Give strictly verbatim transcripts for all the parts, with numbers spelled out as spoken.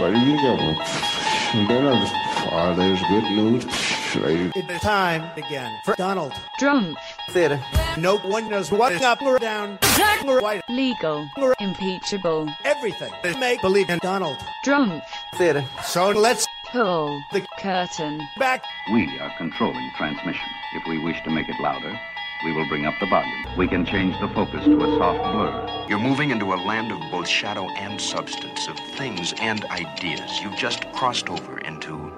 Right in the government. And then I just, oh, there's good news. Right. It's time again for Donald Trump. Theater. No one knows what's up or down. Black or white. Legal. Or impeachable. Everything. Make believe in Donald Trump. Theater. So let's pull the curtain back. We are controlling transmission. If we wish to make it louder, we will bring up the volume. We can change the focus to a soft blur. You're moving into a land of both shadow and substance, of things and ideas. You've just crossed over into...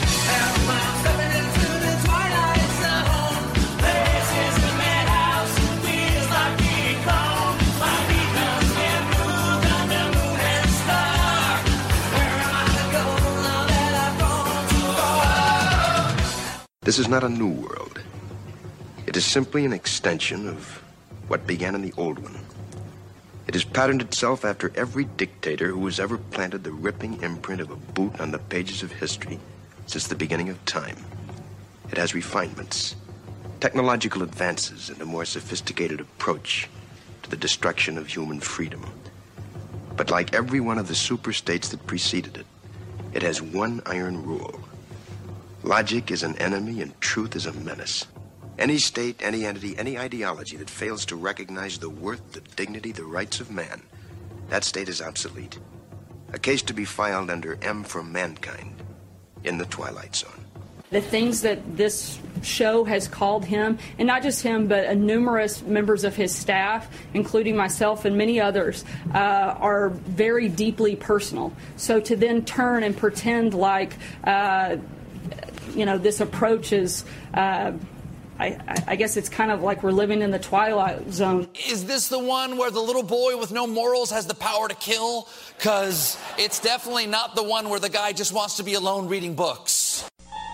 This is not a new world. It is simply an extension of what began in the old one. It has patterned itself after every dictator who has ever planted the ripping imprint of a boot on the pages of history since the beginning of time. It has refinements, technological advances, and a more sophisticated approach to the destruction of human freedom. But like every one of the super-states that preceded it, it has one iron rule. Logic is an enemy and truth is a menace. Any state, any entity, any ideology that fails to recognize the worth, the dignity, the rights of man, that state is obsolete. A case to be filed under M for Mankind in the Twilight Zone. The things that this show has called him, and not just him, but uh, numerous members of his staff, including myself and many others, uh, are very deeply personal. So to then turn and pretend like, uh, you know, this approach is... Uh, I, I guess it's kind of like we're living in the Twilight Zone. Is this the one where the little boy with no morals has the power to kill? Because it's definitely not the one where the guy just wants to be alone reading books.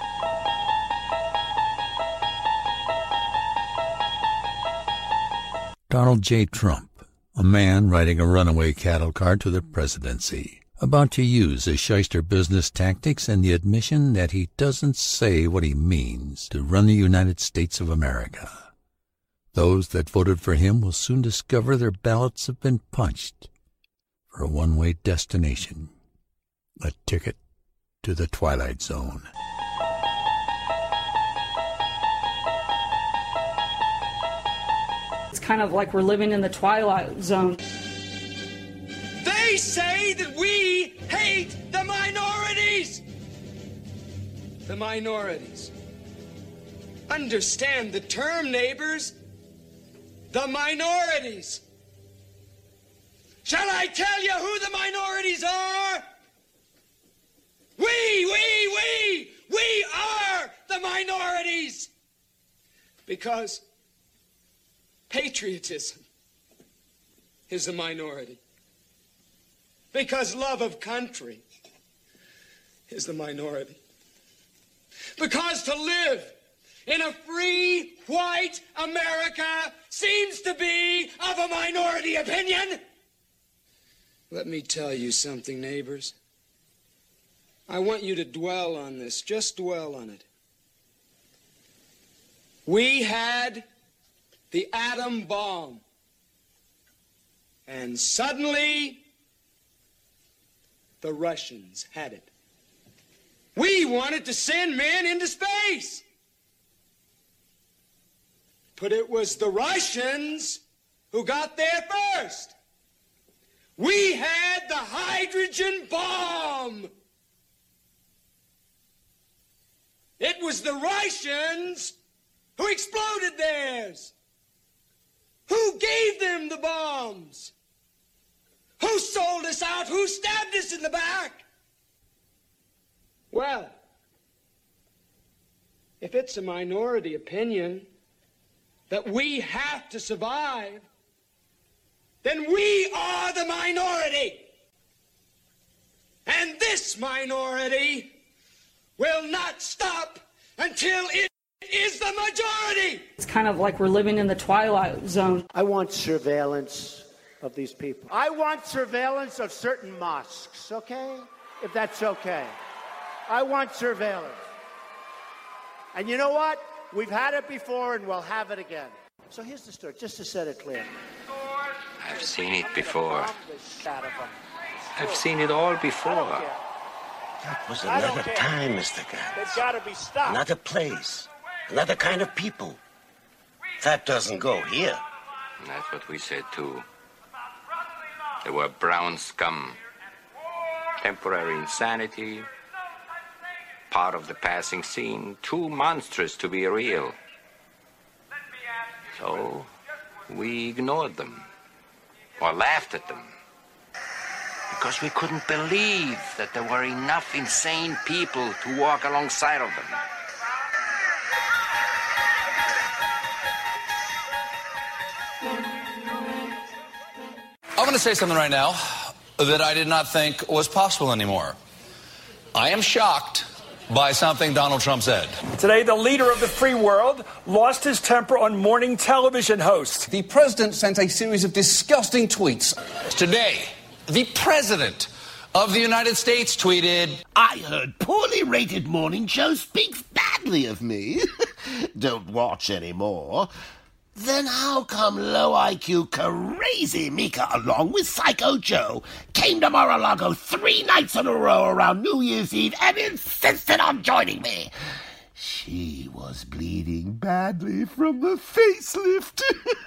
Donald J. Trump, a man riding a runaway cattle car to the presidency, about to use his shyster business tactics and the admission that he doesn't say what he means to run the United States of America. Those that voted for him will soon discover their ballots have been punched for a one-way destination, a ticket to the Twilight Zone. It's kind of like we're living in the Twilight Zone. They say that we hate the minorities. The minorities. Understand the term, neighbors. The minorities. Shall I tell you who the minorities are? We, we, we, we are the minorities. Because patriotism is a minority. Because love of country is the minority. Because to live in a free, white America seems to be of a minority opinion. Let me tell you something, neighbors. I want you to dwell on this. Just dwell on it. We had the atom bomb. And suddenly... the Russians had it. We wanted to send men into space. But it was the Russians who got there first. We had the hydrogen bomb. It was the Russians who exploded theirs. Who gave them the bombs? Who sold us out? Who stabbed us in the back? Well, if it's a minority opinion that we have to survive, then we are the minority. And this minority will not stop until it is the majority. It's kind of like we're living in the Twilight Zone. I want surveillance of these people. I want surveillance of certain mosques, okay? If that's okay. I want surveillance. And you know what? We've had it before and we'll have it again. So here's the story, just to set it clear. I've seen it before. I've seen it all before. That was I don't another care. time, Mister Gantz. They've got to be stopped. Another place. Another kind of people. That doesn't go here. That's what we said, too. They were brown scum. Temporary insanity. Part of the passing scene. Too monstrous to be real. So, we ignored them. Or laughed at them. Because we couldn't believe that there were enough insane people to walk alongside of them. I'm going to say something right now that I did not think was possible anymore. I am shocked by something Donald Trump said. Today, the leader of the free world lost his temper on morning television host. The president sent a series of disgusting tweets. Today, the president of the United States tweeted, I heard poorly rated morning show speaks badly of me. Don't watch anymore. Then how come low I Q crazy Mika along with Psycho Joe came to Mar-a-Lago three nights in a row around New Year's Eve and insisted on joining me? She was bleeding badly from the facelift.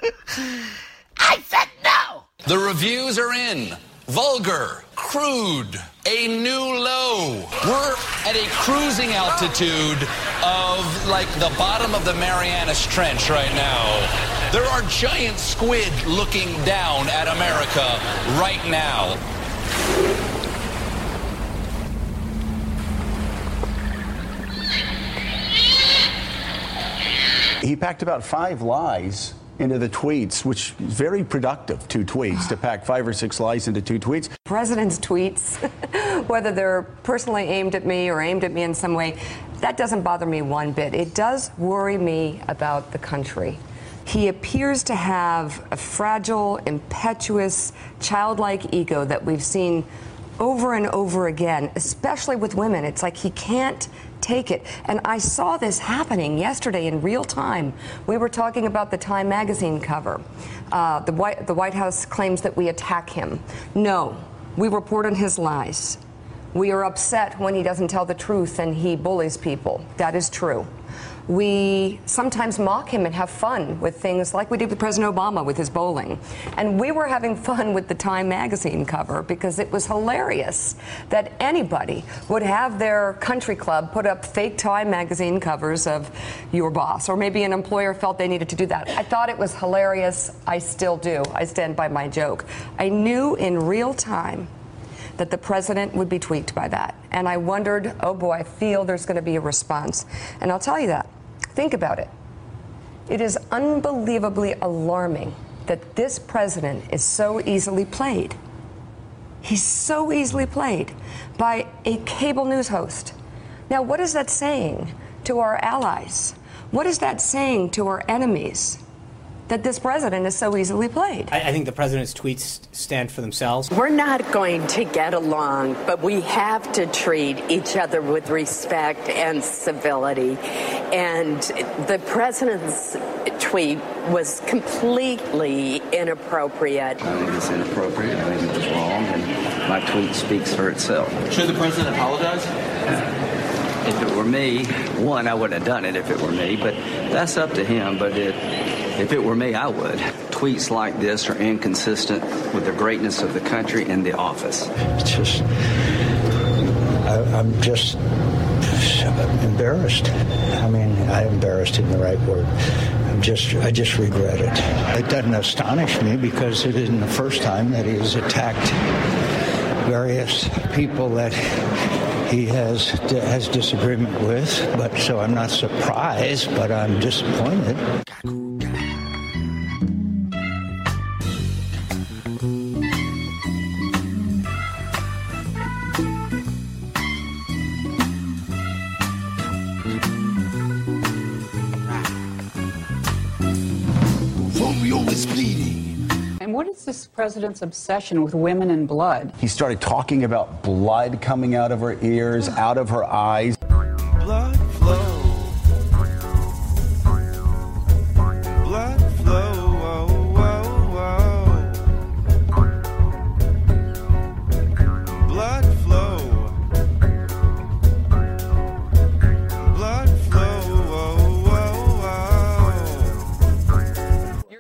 I said no! The reviews are in. Vulgar, crude, a new low. We're at a cruising altitude of like the bottom of the Marianas Trench right now. There are giant squid looking down at America right now. He packed about five lies into the tweets, which is very productive, two tweets, to pack five or six lies into two tweets. President's tweets, whether they're personally aimed at me or aimed at me in some way, that doesn't bother me one bit. It does worry me about the country. He appears to have a fragile, impetuous, childlike ego that we've seen over and over again, especially with women. It's like he can't take it. And I saw this happening yesterday in real time. We were talking about the Time magazine cover. Uh, the, White, the White House claims that we attack him. No, we report on his lies. We are upset when he doesn't tell the truth and he bullies people. That is true. We sometimes mock him and have fun with things like we did with President Obama with his bowling. And we were having fun with the Time magazine cover because it was hilarious that anybody would have their country club put up fake Time magazine covers of your boss, or maybe an employer felt they needed to do that. I thought it was hilarious. I still do. I stand by my joke. I knew in real time that the president would be tweaked by that. And I wondered, oh boy, I feel there's going to be a response. And I'll tell you that. Think about it. It is unbelievably alarming that this president is so easily played. He's so easily played by a cable news host. Now, what is that saying to our allies? What is that saying to our enemies? That this president is so easily played. I, I think the president's tweets stand for themselves. We're not going to get along, but we have to treat each other with respect and civility. And the president's tweet was completely inappropriate. I think it's inappropriate. I think it was wrong, and my tweet speaks for itself. Should the president apologize? If it were me, one, I wouldn't have done it if it were me, but that's up to him. But it, if it were me, I would. Tweets like this are inconsistent with the greatness of the country and the office. It's just, I, I'm just embarrassed. I mean, I embarrassed in the right word. I'm just, I just regret it. It doesn't astonish me because it isn't the first time that he has attacked various people that he has has disagreement with, but so I'm not surprised, but I'm disappointed. Romeo is bleeding. And what is this president's obsession with women and blood? He started talking about blood coming out of her ears, out of her eyes. Blood flow. Blood flow. Whoa, whoa, whoa. Blood flow.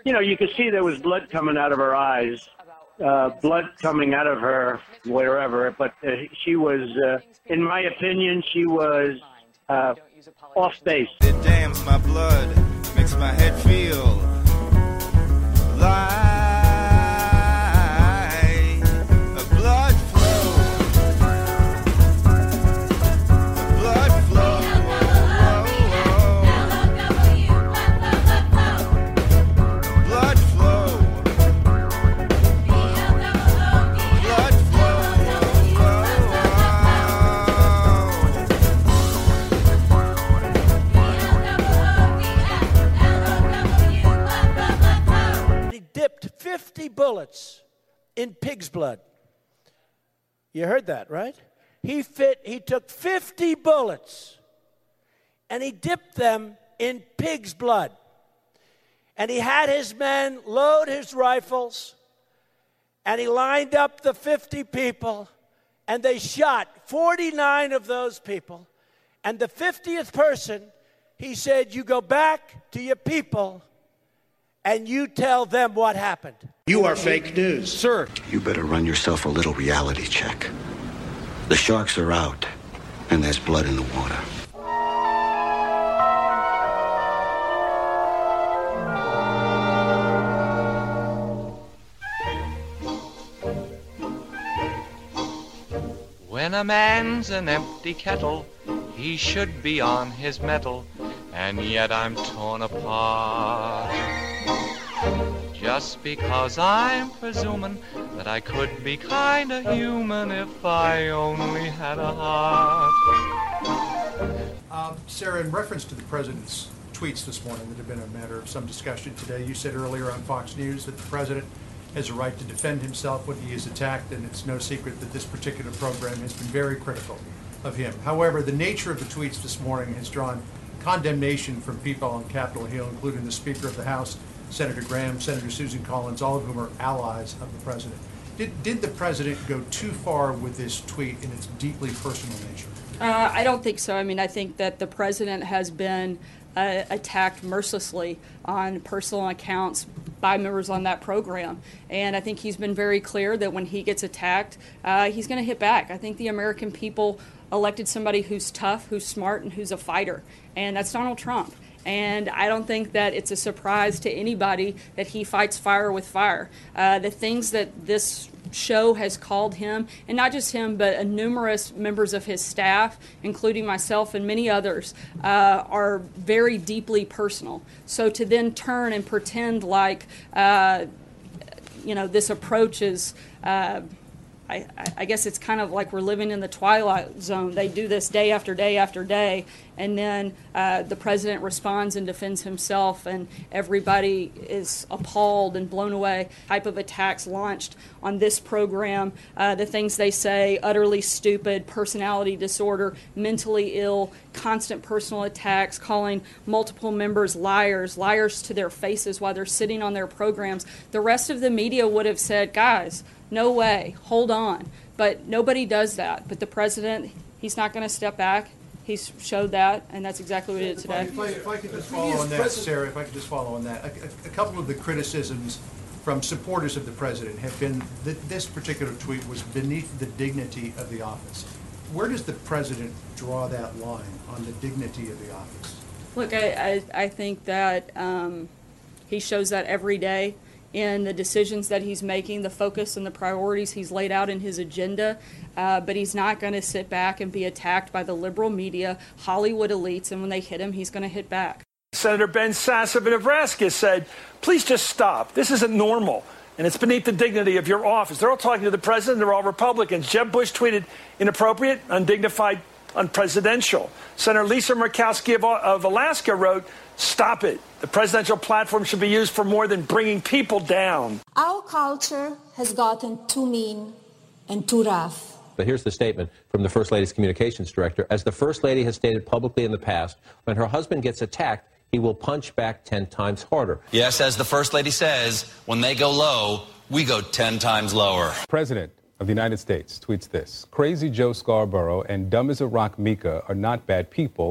you know, you could see there was blood coming out of her eyes, uh, blood coming out of her wherever. But uh, she was, uh, in my opinion, she was uh, off base. It dams my blood, makes my head feel like a blood flow. A blood flow. Blood flow. Blood He dipped fifty bullets in pig's blood. You heard that, right? He fit. He took fifty bullets and he dipped them in pig's blood. And he had his men load his rifles and he lined up the fifty people and they shot forty-nine of those people. And the fiftieth person, he said, you go back to your people and you tell them what happened. You are fake news. Sir. You better run yourself a little reality check. The sharks are out, and there's blood in the water. When a man's an empty kettle, he should be on his mettle, and yet I'm torn apart. Just because I'm presuming that I could be kinda human if I only had a heart. Uh, Sarah, in reference to the president's tweets this morning that have been a matter of some discussion today, you said earlier on Fox News that the president has a right to defend himself when he is attacked, and it's no secret that this particular program has been very critical of him. However, the nature of the tweets this morning has drawn condemnation from people on Capitol Hill, including the Speaker of the House, Senator Graham, Senator Susan Collins, all of whom are allies of the president. Did, did the president go too far with this tweet in its deeply personal nature? Uh, I don't think so. I mean, I think that the president has been uh, attacked mercilessly on personal accounts by members on that program. And I think he's been very clear that when he gets attacked, uh, he's going to hit back. I think the American people elected somebody who's tough, who's smart, and who's a fighter. And that's Donald Trump. And I don't think that it's a surprise to anybody that he fights fire with fire. Uh, the things that this show has called him, and not just him, but uh, numerous members of his staff, including myself and many others, uh, are very deeply personal. So to then turn and pretend like, uh, you know, this approach is, uh, I, I guess it's kind of like we're living in the twilight zone. They do this day after day after day, and then uh, the president responds and defends himself, and everybody is appalled and blown away. Type of attacks launched on this program, uh, the things they say, utterly stupid, personality disorder, mentally ill, constant personal attacks, calling multiple members liars, liars to their faces while they're sitting on their programs. The rest of the media would have said, guys, no way, hold on. But nobody does that. But the president, he's not going to step back. He's showed that, and that's exactly what he did today. If I, if I could just follow on that, Sarah, if I could just follow on that. A, a, a couple of the criticisms from supporters of the president have been that this particular tweet was beneath the dignity of the office. Where does the president draw that line on the dignity of the office? Look, I, I, I think that um, he shows that every day in the decisions that he's making, the focus and the priorities he's laid out in his agenda, uh, but he's not going to sit back and be attacked by the liberal media, Hollywood elites, and when they hit him, he's going to hit back. Senator Ben Sasse of Nebraska said, please just stop. This isn't normal, and it's beneath the dignity of your office. They're all talking to the president. They're all Republicans. Jeb Bush tweeted inappropriate, undignified, unpresidential. Senator Lisa Murkowski of, of Alaska wrote, stop it. The presidential platform should be used for more than bringing people down. Our culture has gotten too mean and too rough. But here's the statement from the First Lady's communications director. As the First Lady has stated publicly in the past, when her husband gets attacked, he will punch back ten times harder. Yes, as the First Lady says, when they go low, we go ten times lower. President of the United States tweets this: Crazy Joe Scarborough and dumb as a rock Mika are not bad people,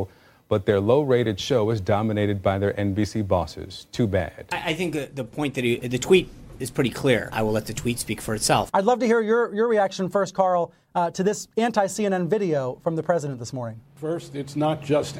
but their low-rated show is dominated by their N B C bosses. Too bad. I, I think the, the point that he, the tweet is pretty clear. I will let the tweet speak for itself. I'd love to hear your, your reaction first, Carl, uh, to this anti-C N N video from the president this morning. First, it's not just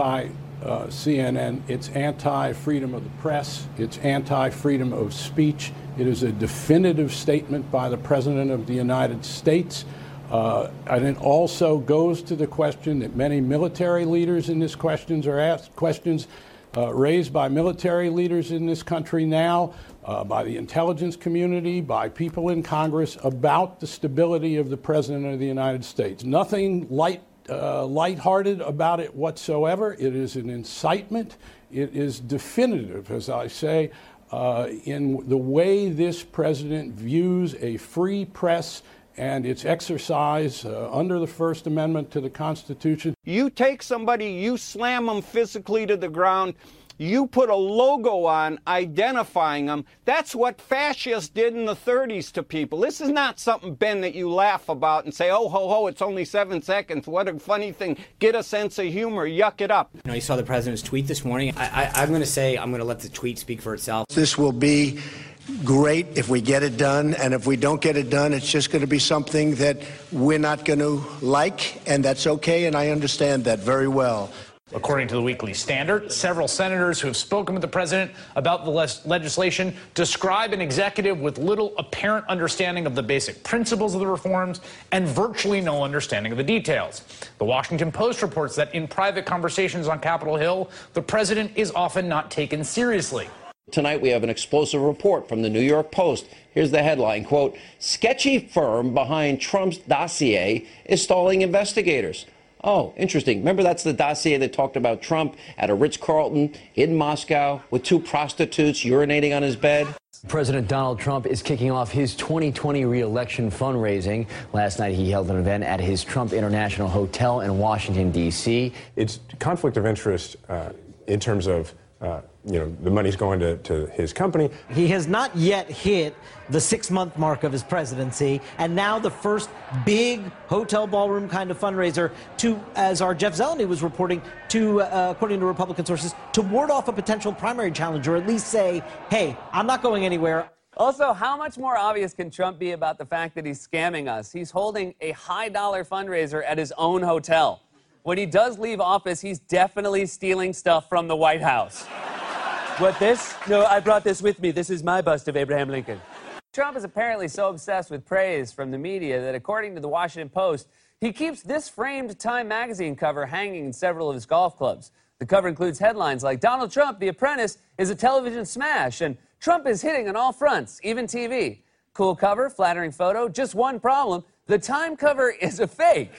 anti-C N N. It's anti-freedom of the press. It's anti-freedom of speech. It is a definitive statement by the President of the United States. Uh, and it also goes to the question that many military leaders in this questions are asked questions uh, raised by military leaders in this country now, uh, by the intelligence community, by people in Congress about the stability of the President of the United States. Nothing light, uh, lighthearted about it whatsoever. It is an incitement. It is definitive, as I say, uh, in the way this president views a free press and its exercise uh, under the First Amendment to the Constitution. You take somebody, you slam them physically to the ground, you put a logo on identifying them. That's what fascists did in the thirties to people. This is not something, Ben, that you laugh about and say, oh, ho, ho, it's only seven seconds. What a funny thing. Get a sense of humor. Yuck it up. You know, you saw the president's tweet this morning. I, I, I'm going to say I'm going to let the tweet speak for itself. This will be great if we get it done, and if we don't get it done, it's just going to be something that we're not going to like, and that's okay, and I understand that very well. According to the Weekly Standard, several senators who have spoken with the president about the les- legislation describe an executive with little apparent understanding of the basic principles of the reforms and virtually no understanding of the details. The Washington Post reports that in private conversations on Capitol Hill, the president is often not taken seriously. Tonight we have an explosive report from the New York Post. Here's the headline, quote, sketchy firm behind Trump's dossier is stalling investigators. Oh, interesting. Remember, that's the dossier that talked about Trump at a Ritz-Carlton in Moscow with two prostitutes urinating on his bed? President Donald Trump is kicking off his twenty twenty re-election fundraising. Last night, he held an event at his Trump International Hotel in Washington, D C It's conflict of interest uh, in terms of Uh, you know, the money's going to, to his company. He has not yet hit the six-month mark of his presidency, and now the first big hotel ballroom kind of fundraiser to, as our Jeff Zeleny was reporting, to, uh, according to Republican sources, to ward off a potential primary challenger, or at least say, hey, I'm not going anywhere. Also, how much more obvious can Trump be about the fact that he's scamming us? He's holding a high-dollar fundraiser at his own hotel. When he does leave office, he's definitely stealing stuff from the White House. What, this? No, I brought this with me. This is my bust of Abraham Lincoln. Trump is apparently so obsessed with praise from the media that, according to the Washington Post, he keeps this framed Time magazine cover hanging in several of his golf clubs. The cover includes headlines like, Donald Trump, The Apprentice, is a television smash, and Trump is hitting on all fronts, even T V. Cool cover, flattering photo, just one problem. The Time cover is a fake.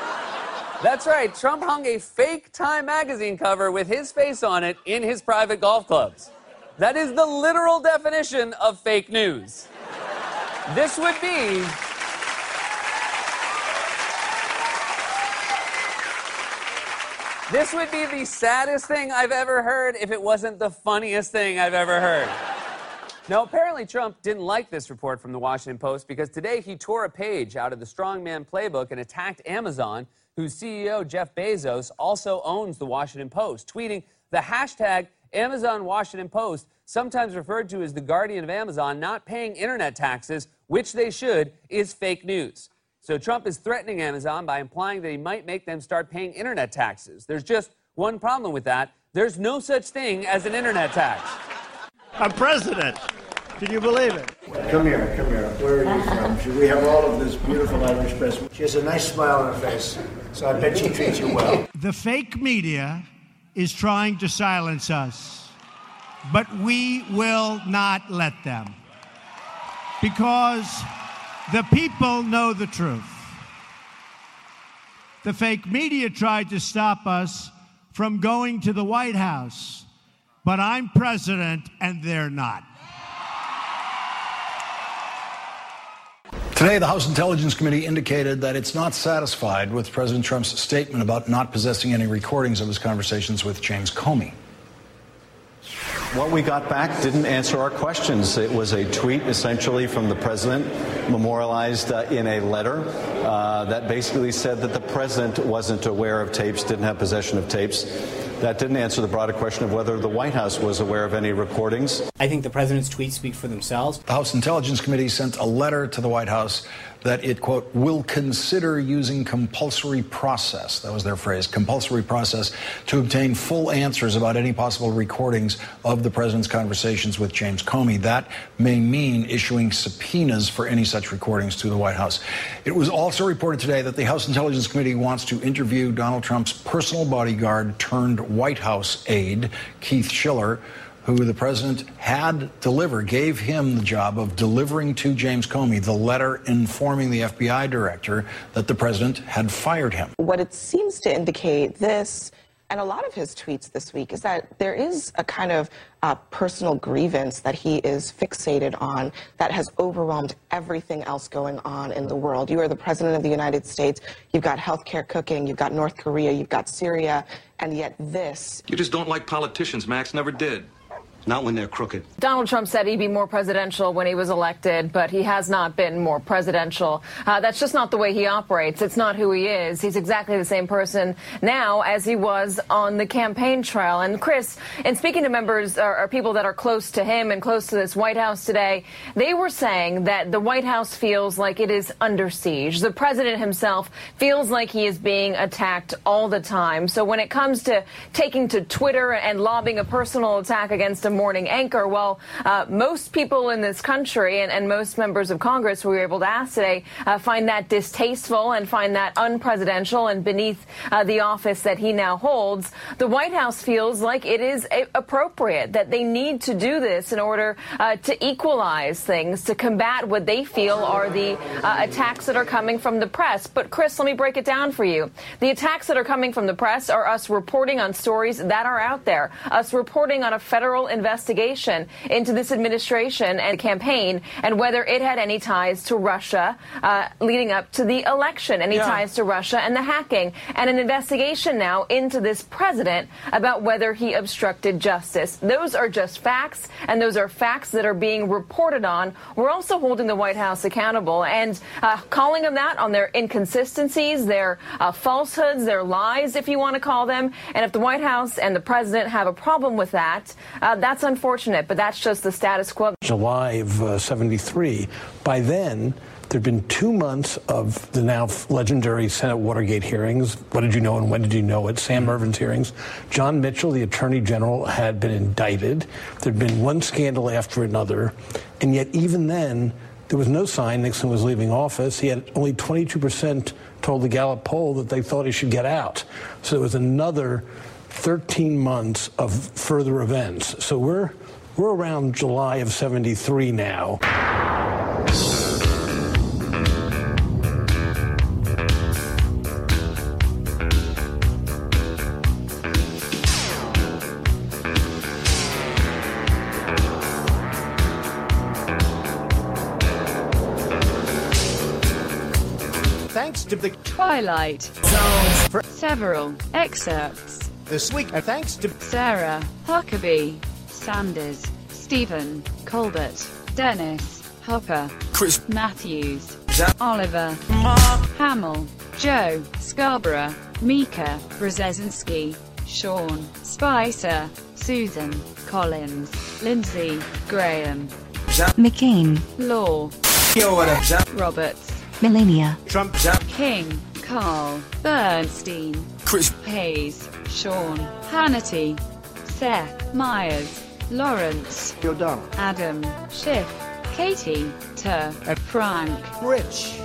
That's right, Trump hung a fake Time magazine cover with his face on it in his private golf clubs. That is the literal definition of fake news. This would be... This would be the saddest thing I've ever heard if it wasn't the funniest thing I've ever heard. Now, apparently Trump didn't like this report from the Washington Post because today he tore a page out of the Strongman Playbook and attacked Amazon, whose C E O, Jeff Bezos, also owns the Washington Post, tweeting the hashtag Amazon Washington Post, sometimes referred to as the guardian of Amazon, not paying internet taxes, which they should, is fake news. So Trump is threatening Amazon by implying that he might make them start paying internet taxes. There's just one problem with that. There's no such thing as an internet tax. I'm president. Can you believe it? Come here, come here. Where are you from? We have all of this beautiful Irish press. She has a nice smile on her face, so I bet she treats you well. The fake media is trying to silence us, but we will not let them. Because the people know the truth. The fake media tried to stop us from going to the White House, but I'm president and they're not. Today, the House Intelligence Committee indicated that it's not satisfied with President Trump's statement about not possessing any recordings of his conversations with James Comey. What we got back didn't answer our questions. It was a tweet essentially from the president, memorialized uh, in a letter uh, that basically said that the president wasn't aware of tapes, didn't have possession of tapes. that didn't answer the broader question of whether the White House was aware of any recordings. I think the president's tweets speak for themselves. The House Intelligence Committee sent a letter to the White House that it, quote, will consider using compulsory process, that was their phrase, compulsory process, to obtain full answers about any possible recordings of the president's conversations with James Comey. That may mean issuing subpoenas for any such recordings to the White House. It was also reported today that the House Intelligence Committee wants to interview Donald Trump's personal bodyguard turned White House aide, Keith Schiller, who the president had delivered, gave him the job of delivering to James Comey the letter informing the F B I director that the president had fired him. What it seems to indicate, this and a lot of his tweets this week, is that there is a kind of uh, personal grievance that he is fixated on that has overwhelmed everything else going on in the world. You are the president of the United States. You've got healthcare cooking. You've got North Korea. You've got Syria. And yet this. You just don't like politicians, Max. Never did. Not when they're crooked. Donald Trump said he'd be more presidential when he was elected, but he has not been more presidential. Uh, that's just not the way he operates. It's not who he is. He's exactly the same person now as he was on the campaign trail. And Chris, in speaking to members or, or people that are close to him and close to this White House today, they were saying that the White House feels like it is under siege. The president himself feels like he is being attacked all the time. So when it comes to taking to Twitter and lobbing a personal attack against a morning anchor, well, uh, most people in this country and, and most members of Congress we were able to ask today uh, find that distasteful and find that unpresidential and beneath uh, the office that he now holds. The White House feels like it is a- appropriate, that they need to do this in order uh, to equalize things, to combat what they feel are the uh, attacks that are coming from the press. But Chris, let me break it down for you. The attacks that are coming from the press are us reporting on stories that are out there, us reporting on a federal investigation investigation into this administration and campaign and whether it had any ties to Russia uh, leading up to the election, any yeah. ties to Russia and the hacking, and an investigation now into this president about whether he obstructed justice. Those are just facts, and those are facts that are being reported on. We're also holding the White House accountable and uh, calling them that on their inconsistencies, their uh, falsehoods, their lies, if you want to call them. And if the White House and the president have a problem with that, uh, that's unfortunate, but that's just the status quo. July of uh, seventy-three. By then, there'd been two months of the now legendary Senate Watergate hearings. What did you know and when did you know it? Sam Ervin's hearings. John Mitchell, the Attorney General, had been indicted. There'd been one scandal after another. And yet, even then, there was no sign Nixon was leaving office. He had only twenty-two percent told the Gallup poll that they thought he should get out. So it was another thirteen months of further events. So we're we're around July of seventy-three now. Thanks to the Twilight Zone for several excerpts this week, and thanks to Sarah Huckabee Sanders, Stephen Colbert, Dennis Hopper, Chris Matthews, Oliver Hamill, Joe Scarborough, Mika Brzezinski, Sean Spicer, Susan Collins, Lindsey Graham, McCain, Law, Roberts, Melania, Trump, King, Carl, Bernstein, Chris Hayes, Sean Hannity, Seth Meyers, Lawrence O'Donnell, Adam Schiff, Katie Tur, Frank Rich.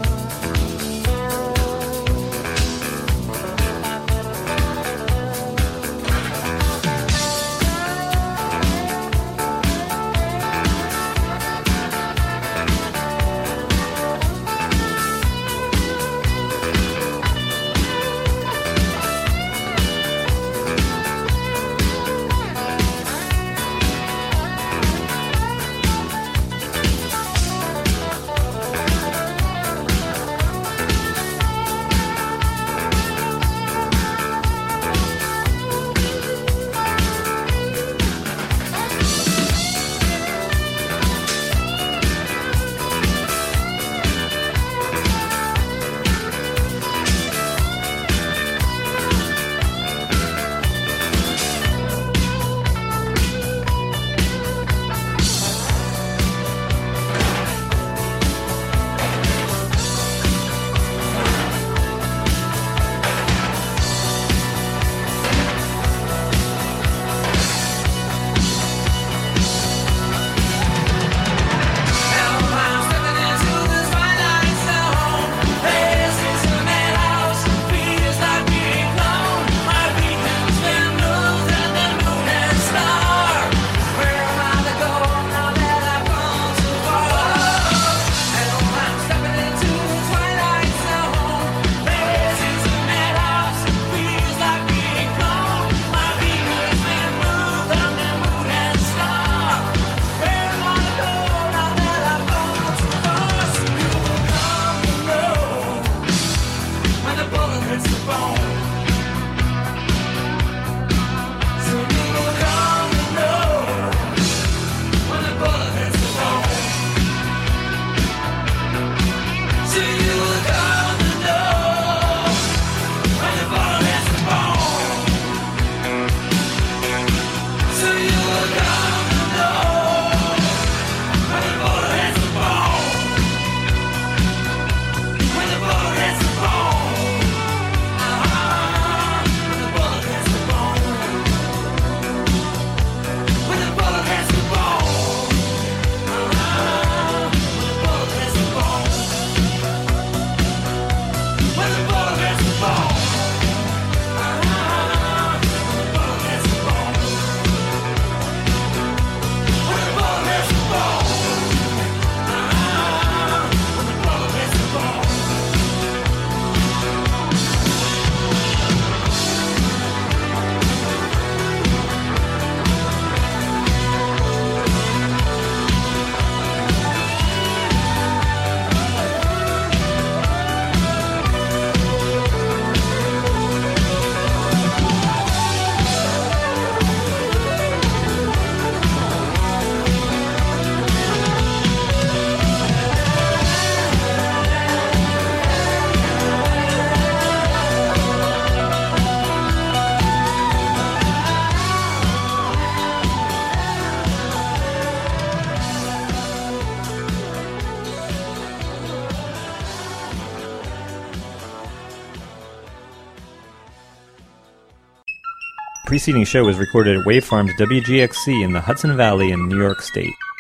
preceding show was recorded at Wave Farms W G X C in the Hudson Valley in New York State.